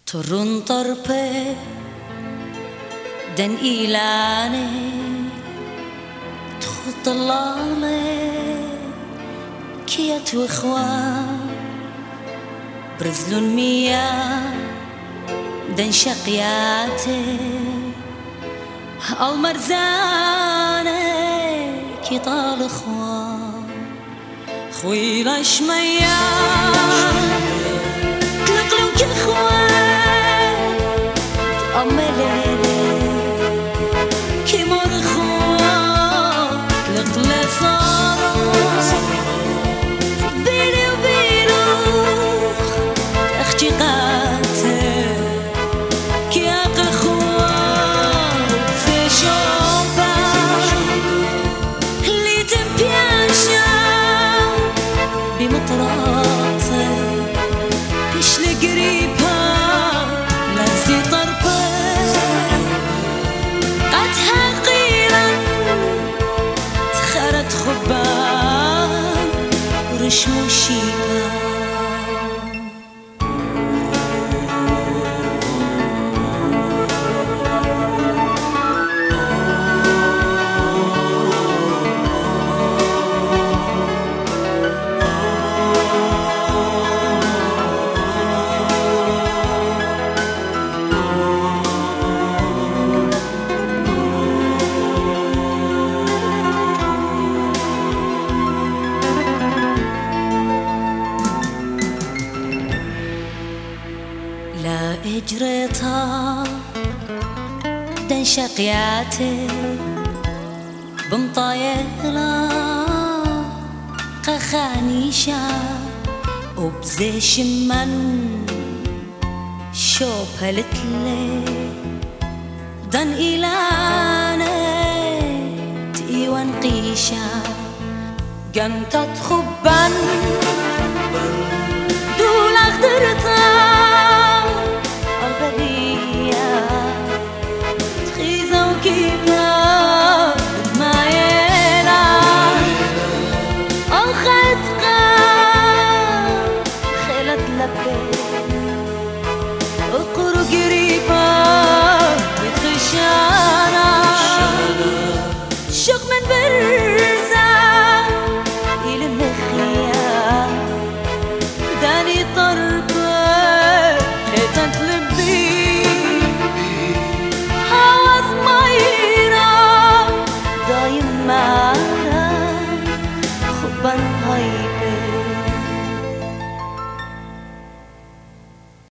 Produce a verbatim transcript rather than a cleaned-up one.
Torun torpe den ilane تخط اللالة كيت وإخوان برزلون مياه دن شقياته المرزانة كي طال إخوان خوي لش مياه تلقلون كإخوان تأملي كي مر إخوان لقلة صاروخ بيني وبينوخ تأخجي قاتل كي أقل إخوان في شوبان اللي تنبياشا بمطراته كش لقريبها لازي طربه قدها قيلا تخرت خبان ورشمو شيبان لا اجريتها دن شقياتي بمطايلا قخانيشا وبزي شمن شوب هلتلي دن إلاني تيوان قيشا قنطت خبان دول أخدرتا